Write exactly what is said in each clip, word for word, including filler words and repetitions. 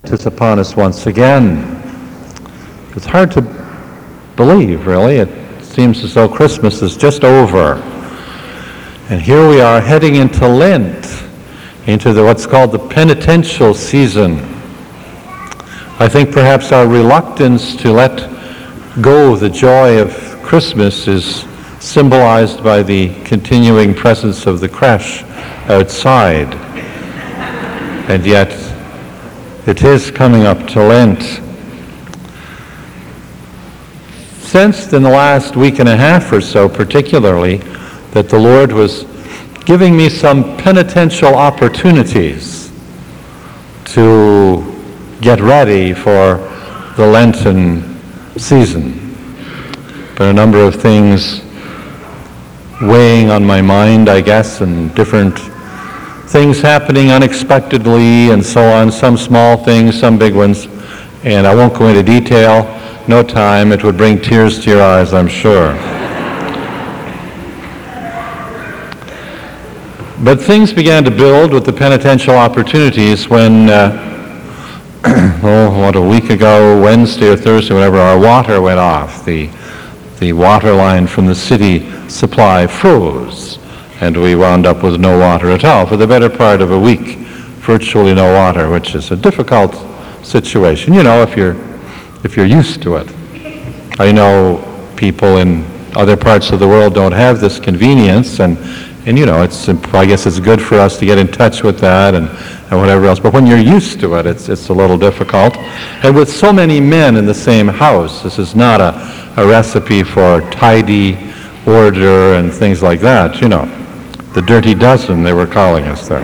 is upon us once again. It's hard to believe, really. It seems as though Christmas is just over. And here we are heading into Lent, into the, what's called the penitential season. I think perhaps our reluctance to let go the joy of Christmas is symbolized by the continuing presence of the creche outside. And yet, it is coming up to Lent. Sensed in the last week and a half or so, particularly, that the Lord was giving me some penitential opportunities to get ready for the Lenten season. But a number of things weighing on my mind, I guess, and different things happening unexpectedly and so on, some small things, some big ones, and I won't go into detail, no time, it would bring tears to your eyes, I'm sure. But things began to build with the penitential opportunities when, uh, oh, what, a week ago, Wednesday or Thursday, whatever, our water went off. The, the water line from the city supply froze. And we wound up with no water at all for the better part of a week, virtually no water, which is a difficult situation, you know, if you're if you're used to it. I know people in other parts of the world don't have this convenience, and, and you know, it's I guess it's good for us to get in touch with that and, and whatever else, but when you're used to it, it's it's a little difficult. And with so many men in the same house, this is not a, a recipe for tidy order and things like that, you know. The dirty dozen, they were calling us there.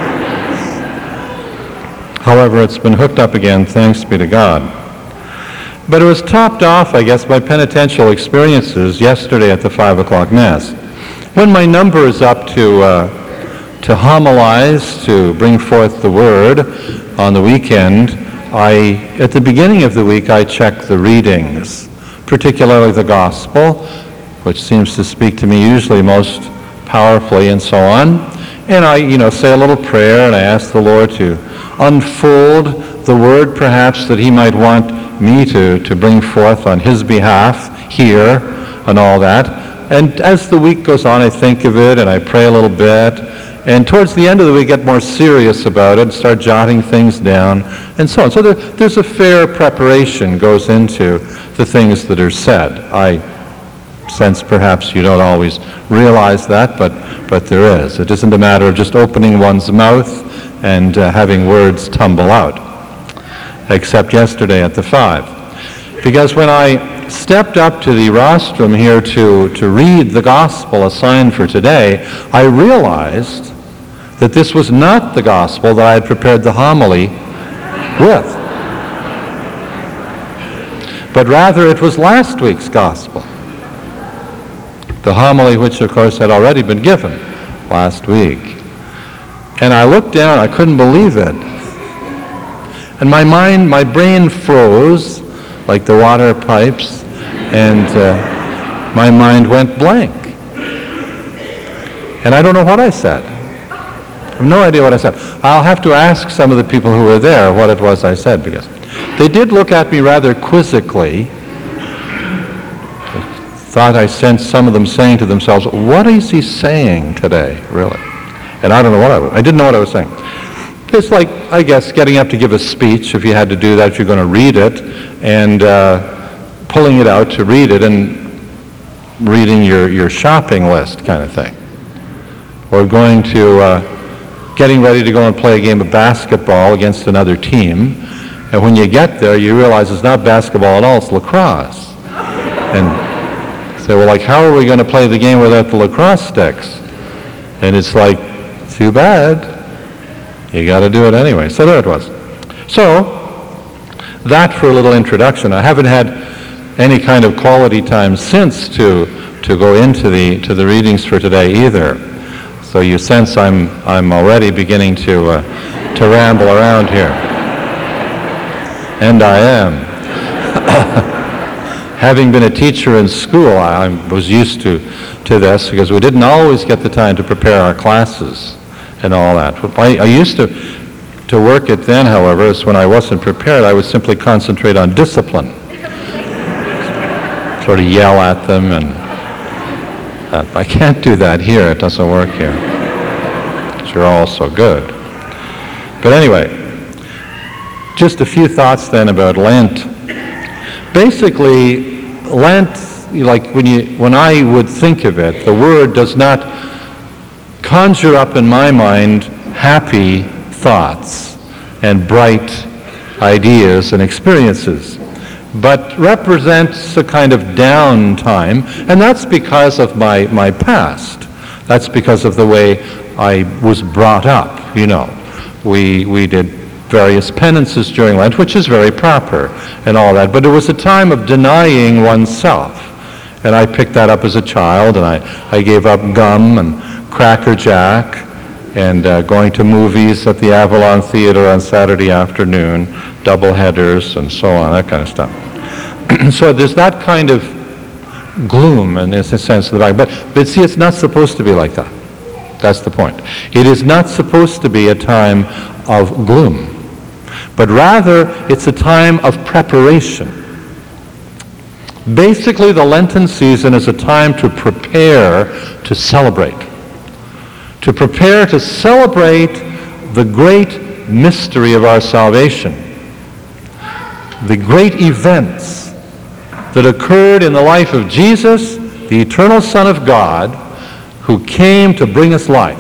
However, it's been hooked up again, thanks be to God. But it was topped off, I guess, by penitential experiences yesterday at the five o'clock Mass. When my number is up to uh, to homilize, to bring forth the Word on the weekend, I, at the beginning of the week, I check the readings, particularly the Gospel, which seems to speak to me usually most powerfully and so on. And I, you know, say a little prayer and I ask the Lord to unfold the word perhaps that he might want me to, to bring forth on his behalf here and all that. And as the week goes on, I think of it and I pray a little bit. And towards the end of the week, get more serious about it and start jotting things down and so on. So there, there's a fair preparation goes into the things that are said. I sense perhaps you don't always realize that, but but there is. It isn't a matter of just opening one's mouth and uh, having words tumble out, except yesterday at the five. Because when I stepped up to the rostrum here to, to read the gospel assigned for today, I realized that this was not the gospel that I had prepared the homily with, but rather it was last week's gospel. The homily which, of course, had already been given last week. And I looked down, I couldn't believe it. And my mind, my brain froze like the water pipes, and uh, my mind went blank. And I don't know what I said. I have no idea what I said. I'll have to ask some of the people who were there what it was I said, because they did look at me rather quizzically. Thought I sensed some of them saying to themselves, what is he saying today, really? And I don't know what I was, I didn't know what I was saying. It's like, I guess, getting up to give a speech, if you had to do that, if you're going to read it, and uh, pulling it out to read it, and reading your, your shopping list kind of thing. Or going to, uh, getting ready to go and play a game of basketball against another team, and when you get there, you realize it's not basketball at all, it's lacrosse. And say, well, like, how are we going to play the game without the lacrosse sticks? And it's like, too bad. You got to do it anyway. So there it was. So, that for a little introduction. I haven't had any kind of quality time since to to go into the to the readings for today either. So you sense I'm I'm already beginning to uh, to ramble around here. And I am. Having been a teacher in school, I was used to, to this because we didn't always get the time to prepare our classes and all that. I, I used to to work it then, however, is when I wasn't prepared, I would simply concentrate on discipline. Sort of yell at them, and uh, I can't do that here. It doesn't work here. You're all so good. But anyway, just a few thoughts then about Lent. Basically, Lent, like when you, when I would think of it, the word does not conjure up in my mind happy thoughts and bright ideas and experiences, but represents a kind of down time, and that's because of my, my past. That's because of the way I was brought up, you know. We we did various penances during Lent, which is very proper and all that, but it was a time of denying oneself. And I picked that up as a child, and I, I gave up gum and Cracker Jack and uh, going to movies at the Avalon Theater on Saturday afternoon, double headers and so on, that kind of stuff. So there's that kind of gloom, and in a sense of the back. But, but see, it's not supposed to be like that. That's the point. It is not supposed to be a time of gloom, but rather it's a time of preparation. Basically, the Lenten season is a time to prepare to celebrate. To prepare to celebrate the great mystery of our salvation. The great events that occurred in the life of Jesus, the eternal Son of God, who came to bring us life.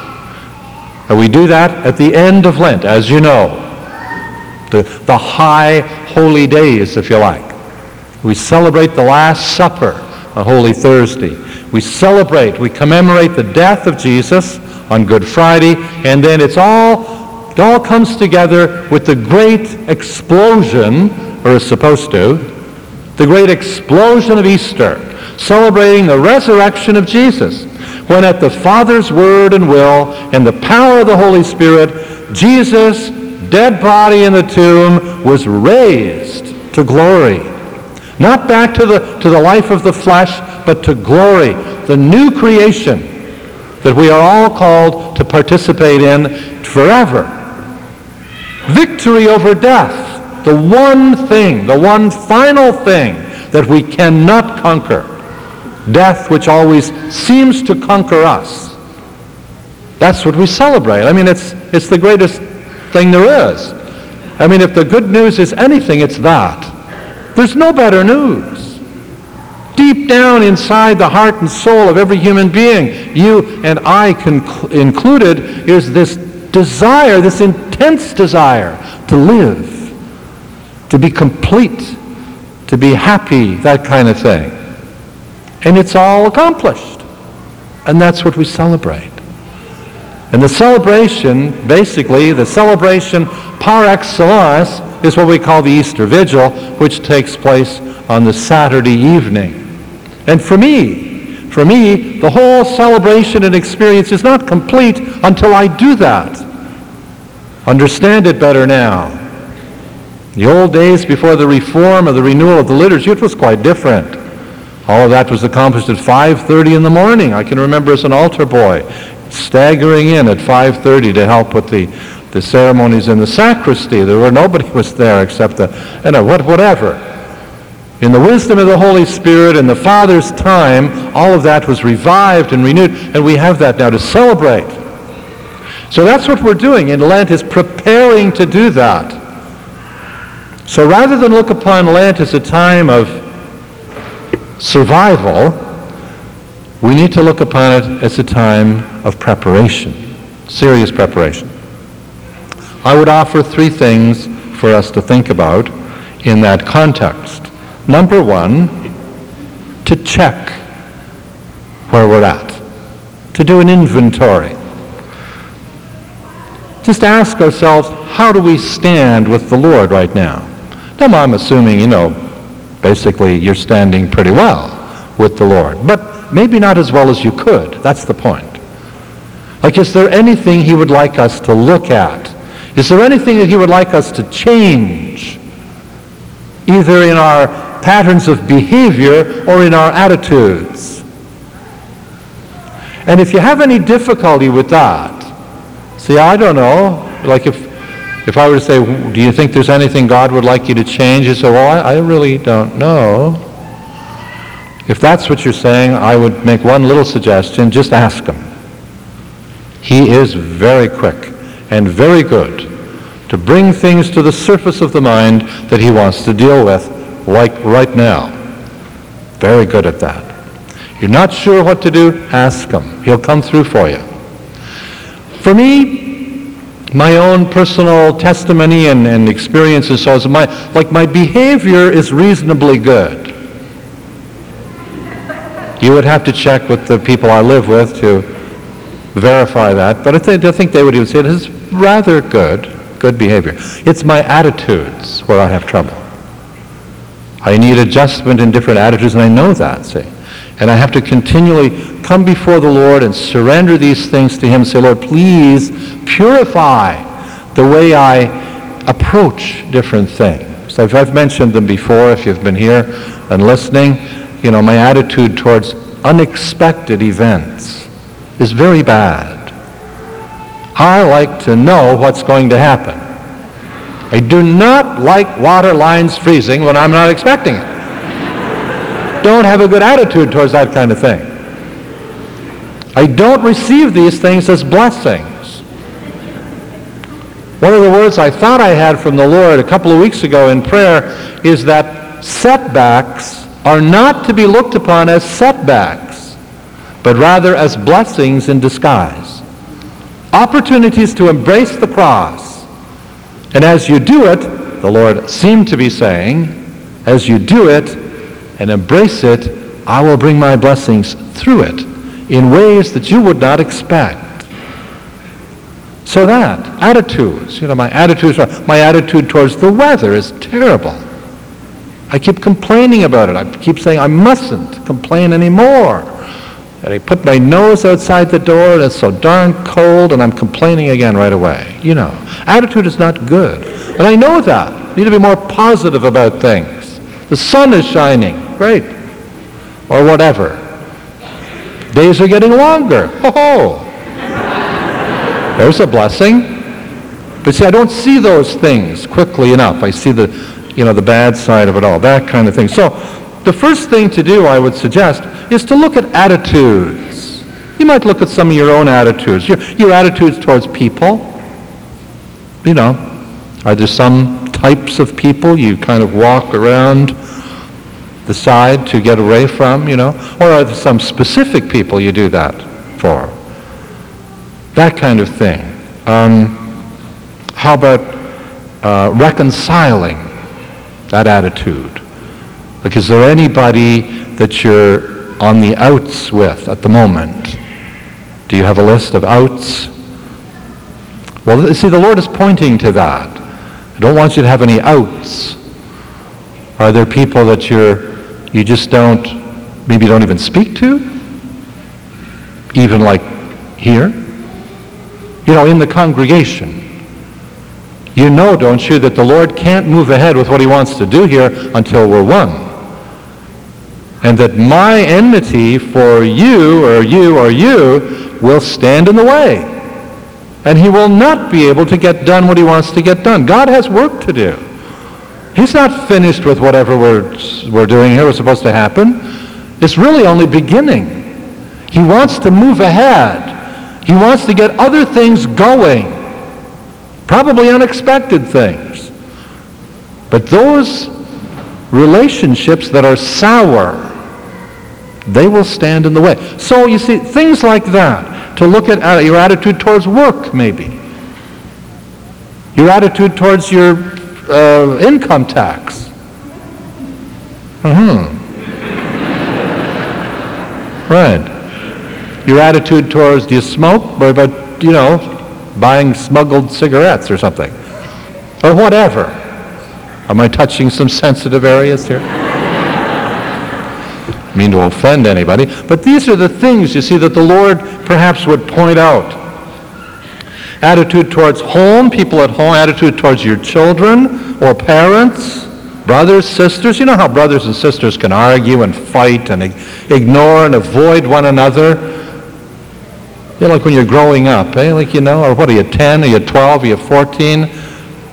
And we do that at the end of Lent, as you know. The, the high holy days, if you like. We celebrate the Last Supper on Holy Thursday. We celebrate, we commemorate the death of Jesus on Good Friday, and then it's all, it all comes together with the great explosion, or is supposed to, the great explosion of Easter, celebrating the resurrection of Jesus, when at the Father's word and will and the power of the Holy Spirit, Jesus, dead body in the tomb, was raised to glory. Not back to the, to the life of the flesh, but to glory, the new creation that we are all called to participate in forever. Victory over death, the one thing, the one final thing that we cannot conquer. Death which always seems to conquer us. That's what we celebrate. I mean, it's it's the greatest thing there is. I mean, if the good news is anything, it's that. There's no better news. Deep down inside the heart and soul of every human being, you and I conc- included, is this desire, this intense desire to live, to be complete, to be happy, that kind of thing. And it's all accomplished. And that's what we celebrate. And the celebration, basically, the celebration par excellence is what we call the Easter Vigil, which takes place on the Saturday evening. And for me, for me, the whole celebration and experience is not complete until I do that. Understand it better now. The old days before the reform or the renewal of the liturgy, it was quite different. All of that was accomplished at five thirty in the morning. I can remember as an altar boy staggering in at five thirty to help with the, the ceremonies in the sacristy. There were nobody was there except the, you know, what, whatever. In the wisdom of the Holy Spirit and the Father's time, all of that was revived and renewed, and we have that now to celebrate. So that's what we're doing in Lent, is preparing to do that. So rather than look upon Lent as a time of survival, we need to look upon it as a time of preparation, serious preparation. I would offer three things for us to think about in that context. Number one, to check where we're at, to do an inventory. Just ask ourselves, how do we stand with the Lord right now? Now, I'm assuming, you know, basically you're standing pretty well with the Lord, but maybe not as well as you could. That's the point. Like, is there anything he would like us to look at? Is there anything that he would like us to change, either in our patterns of behavior or in our attitudes? And if you have any difficulty with that, see, I don't know, like if If I were to say, do you think there's anything God would like you to change? You say, well, I, I really don't know. If that's what you're saying, I would make one little suggestion. Just ask him. He is very quick and very good to bring things to the surface of the mind that he wants to deal with, like right now. Very good at that. You're not sure what to do? Ask him. He'll come through for you. For me, my own personal testimony and, and experiences, so is my, like my behavior is reasonably good. You would have to check with the people I live with to verify that, but I, th- I think they would even say it is rather good, good behavior. It's my attitudes where I have trouble. I need adjustment in different attitudes, and I know that, see. And I have to continually come before the Lord and surrender these things to him and say, Lord, please purify the way I approach different things. I've, I've mentioned them before if you've been here and listening. You know, my attitude towards unexpected events is very bad. I like to know what's going to happen. I do not like water lines freezing when I'm not expecting it. Don't have a good attitude towards that kind of thing. I don't receive these things as blessings. One of the words I thought I had from the Lord a couple of weeks ago in prayer is that setbacks are not to be looked upon as setbacks, but rather as blessings in disguise. Opportunities to embrace the cross. And as you do it, the Lord seemed to be saying, as you do it and embrace it, I will bring my blessings through it in ways that you would not expect. So that, attitudes, you know, my attitudes, my attitude towards the weather is terrible. I keep complaining about it. I keep saying I mustn't complain anymore. And I put my nose outside the door and it's so darn cold and I'm complaining again right away. You know, attitude is not good. And I know that. I need to be more positive about things. The sun is shining. Great. Or whatever. Days are getting longer. Ho-ho. There's a blessing. But see, I don't see those things quickly enough. I see the, you know, the bad side of it all, that kind of thing. So the first thing to do, I would suggest, is to look at attitudes. You might look at some of your own attitudes, your, your attitudes towards people. You know, are there some types of people you kind of walk around the side to get away from, you know? Or are there some specific people you do that for? That kind of thing. Um, how about uh, reconciling that attitude? Like, is there anybody that you're on the outs with at the moment? Do you have a list of outs? Well, see, the Lord is pointing to that. I don't want you to have any outs. Are there people that you're, you just don't, maybe don't even speak to? Even like here? You know, in the congregation. You know, don't you, that the Lord can't move ahead with what he wants to do here until we're one. And that my enmity for you or you or you will stand in the way. And he will not be able to get done what he wants to get done. God has work to do. He's not finished with whatever we're, we're doing here, what's supposed to happen. It's really only beginning. He wants to move ahead. He wants to get other things going. Probably unexpected things. But those relationships that are sour, they will stand in the way. So you see, things like that, to look at uh, your attitude towards work, maybe. Your attitude towards your uh, income tax. Mm-hmm. Right. Your attitude towards, do you smoke? Or about, you know, buying smuggled cigarettes or something. Or whatever. Am I touching some sensitive areas here? I mean to offend anybody. But these are the things, you see, that the Lord perhaps would point out. Attitude towards home, people at home, attitude towards your children or parents, brothers, sisters. You know how brothers and sisters can argue and fight and ignore and avoid one another? You know, like when you're growing up, eh? Like, you know, or what are you, ten? Are you twelve? Are you fourteen?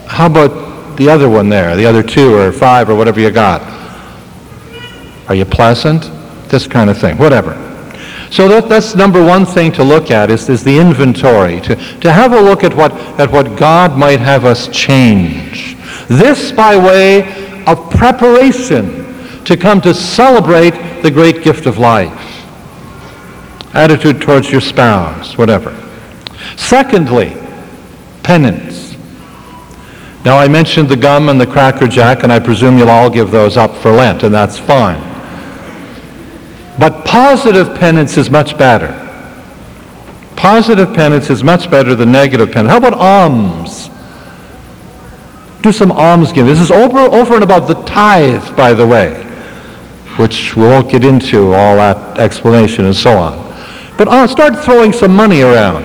How about the other one there, the other two or five or whatever you got? Are you pleasant? This kind of thing, whatever. So that, that's number one thing to look at is, is the inventory, to, to have a look at what, at what God might have us change. This by way of preparation to come to celebrate the great gift of life. Attitude towards your spouse, whatever. Secondly, penance. Now I mentioned the gum and the Cracker Jack, and I presume you'll all give those up for Lent, and that's fine. But positive penance is much better. Positive penance is much better than negative penance. How about alms? Do some alms giving. This is over, over and above the tithe, by the way, which we won't get into all that explanation and so on. But uh, start throwing some money around.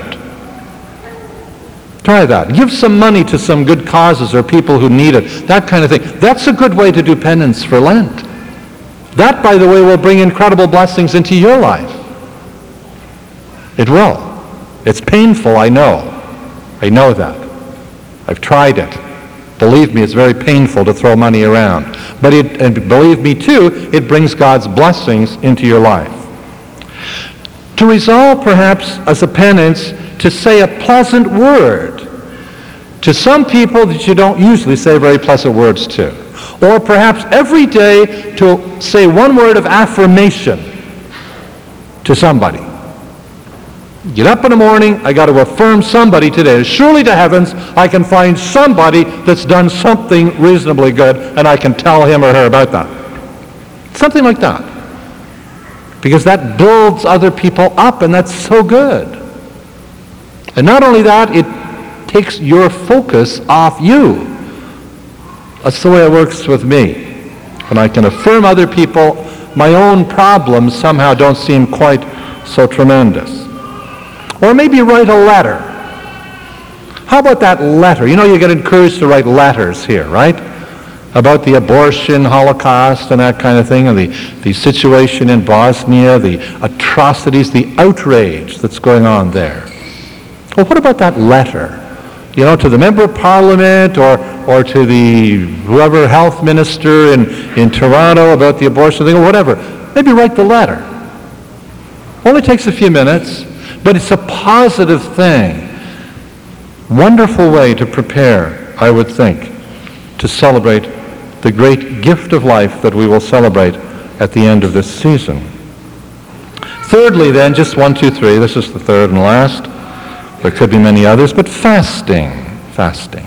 Try that. Give some money to some good causes or people who need it. That kind of thing. That's a good way to do penance for Lent. That, by the way, will bring incredible blessings into your life. It will. It's painful, I know. I know that. I've tried it. Believe me, it's very painful to throw money around. But it, and believe me too, it brings God's blessings into your life. To resolve, perhaps, as a penance, to say a pleasant word to some people that you don't usually say very pleasant words to. Or perhaps every day to say one word of affirmation to somebody. Get up in the morning, I got to affirm somebody today. Surely to heavens, I can find somebody that's done something reasonably good, and I can tell him or her about that. Something like that. Because that builds other people up, and that's so good. And not only that, it takes your focus off you. That's the way it works with me. When I can affirm other people, my own problems somehow don't seem quite so tremendous. Or maybe write a letter. How about that letter? You know, you get encouraged to write letters here, right? About the abortion, Holocaust, and that kind of thing, and the, the situation in Bosnia, the atrocities, the outrage that's going on there. Well, what about that letter? You know, to the member of parliament or, or to the whoever health minister in, in Toronto about the abortion thing or whatever. Maybe write the letter. Only takes a few minutes, but it's a positive thing. Wonderful way to prepare, I would think, to celebrate the great gift of life that we will celebrate at the end of this season. Thirdly, then, just one, two, three. This is the third and last. There could be many others, but fasting. Fasting.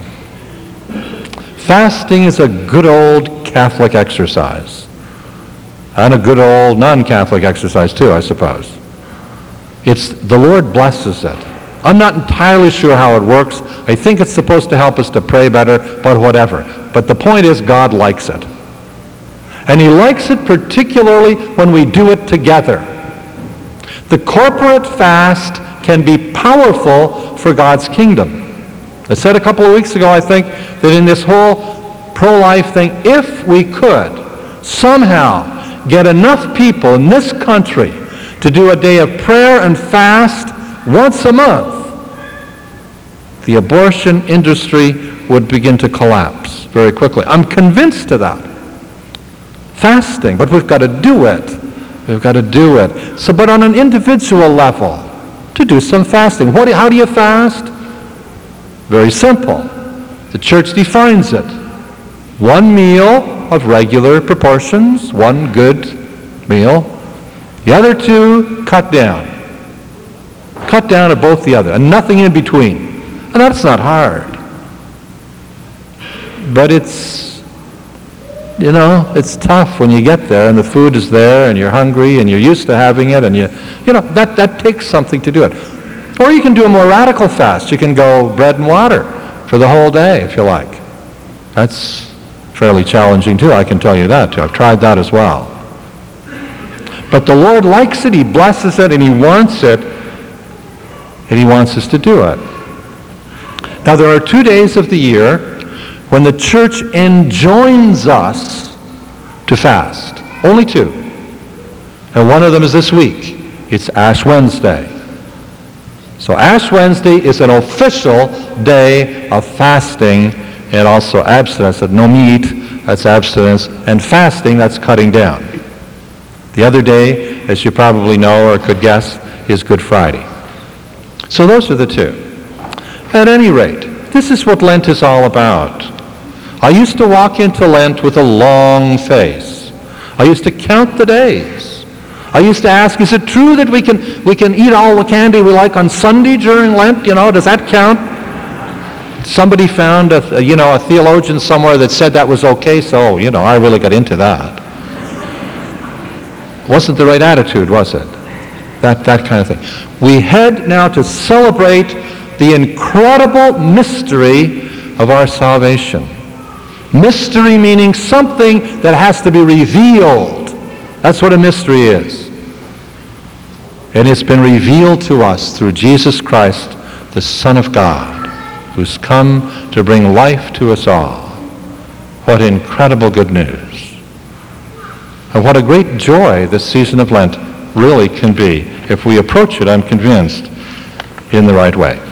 Fasting is a good old Catholic exercise. And a good old non-Catholic exercise too, I suppose. It's, the Lord blesses it. I'm not entirely sure how it works. I think it's supposed to help us to pray better, but whatever. But the point is, God likes it. And he likes it particularly when we do it together. The corporate fast can be powerful for God's kingdom. I said a couple of weeks ago, I think, that in this whole pro-life thing, if we could somehow get enough people in this country to do a day of prayer and fast once a month, the abortion industry would begin to collapse very quickly. I'm convinced of that. Fasting, but we've got to do it. We've got to do it. So, but on an individual level, to do some fasting. What, how do you fast? Very simple. The church defines it. One meal of regular proportions, one good meal. The other two, cut down. Cut down to both the other, and nothing in between. And that's not hard. But it's, you know, it's tough when you get there and the food is there and you're hungry and you're used to having it and you, you know, that, that takes something to do it. Or you can do a more radical fast. You can go bread and water for the whole day if you like. That's fairly challenging too, I can tell you that too. I've tried that as well. But the Lord likes it, he blesses it, and he wants it, and he wants us to do it. Now there are two days of the year when the church enjoins us to fast. Only two. And one of them is this week. It's Ash Wednesday. So Ash Wednesday is an official day of fasting and also abstinence, that no meat, that's abstinence, and fasting, that's cutting down. The other day, as you probably know or could guess, is Good Friday. So those are the two. At any rate, this is what Lent is all about. I used to walk into Lent with a long face. I used to count the days. I used to ask, is it true that we can we can eat all the candy we like on Sunday during Lent? You know, does that count? Somebody found a, you know, a theologian somewhere that said that was okay, so, you know, I really got into that. Wasn't the right attitude, was it? That, that kind of thing. We head now to celebrate the incredible mystery of our salvation. Mystery meaning something that has to be revealed. That's what a mystery is. And it's been revealed to us through Jesus Christ, the Son of God, who's come to bring life to us all. What incredible good news. And what a great joy this season of Lent really can be if we approach it, I'm convinced, in the right way.